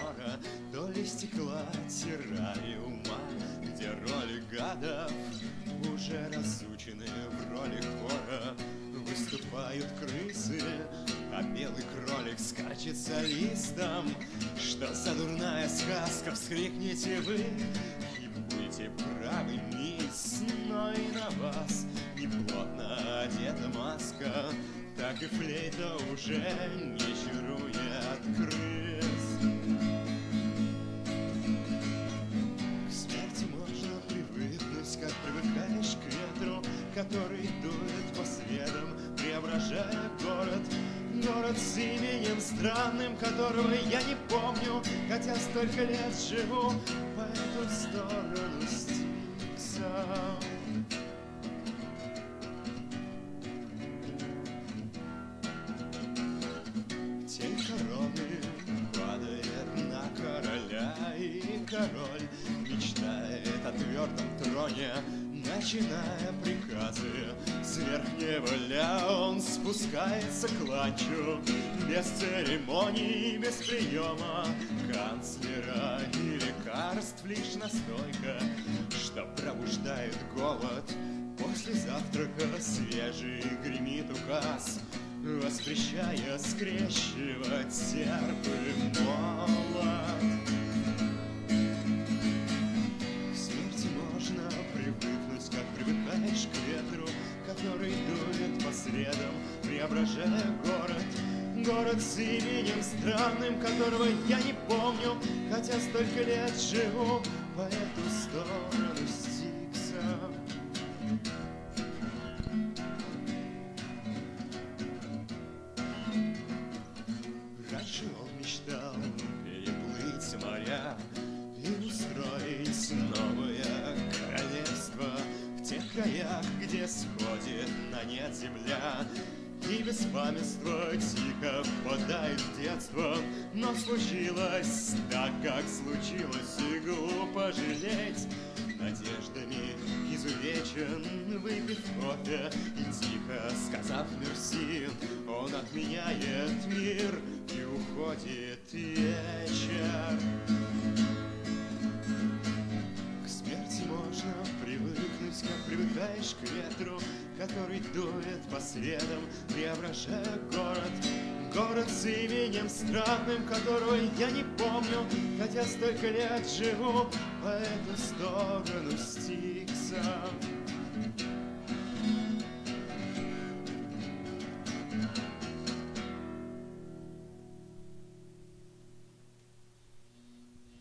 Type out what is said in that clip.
мотора, то ли стекла террариума, где роли гадов уже разучены в роли хора. Выступают крысы, а белый кролик скачет солистом. Что за дурная сказка, вскрикните вы, и будете правы, мисс, но и на вас неплотно одета маска, так и флейта уже не чарует крыс. К смерти можно привыкнуть, как привыкаешь к ветру, который дует по средам, преображая город. Город с именем странным, которого я не помню, хотя столько лет живу по эту сторону Стикса. Тень короны падает на короля, и король мечтает о твердом троне, начиная приказы с верхнего ля. Он спускается к ланчу без церемоний, без приема канцлера и лекарств, лишь настойка, что пробуждает голод. После завтрака свежий гремит указ, воспрещая скрещивать серп и молот. К смерти можно привыкнуть, как привыкаешь к ветру, который дует по средам, преображая город. Город с именем странным, которого я не помню, хотя столько лет живу по эту сторону Стикса. Раньше он мечтал переплыть моря и устроить новое королевство в тех краях, где сходит на нет земля, и беспамятство тихо впадает в детство. Но случилось так, как случилось, и глупо жалеть. Надеждами изувечен, выпив кофе и тихо сказав мерси, он отменяет мир и уходит вечер. К смерти можно привыкнуть, как привыкаешь к ветру, который дует по средам, преображая город. Город с именем странным, которого я не помню, хотя столько лет живу по эту сторону Стикса.